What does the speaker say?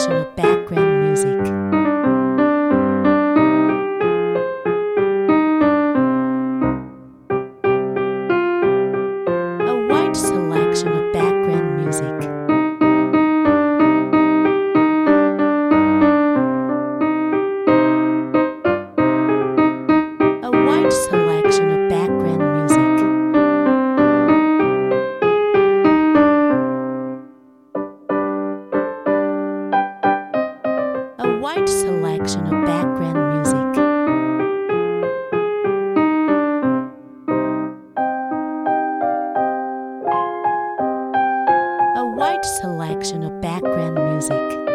selection of background music. A wide selection of background music. A wide selection of background music. A wide selection of background music. A wide selection of background music.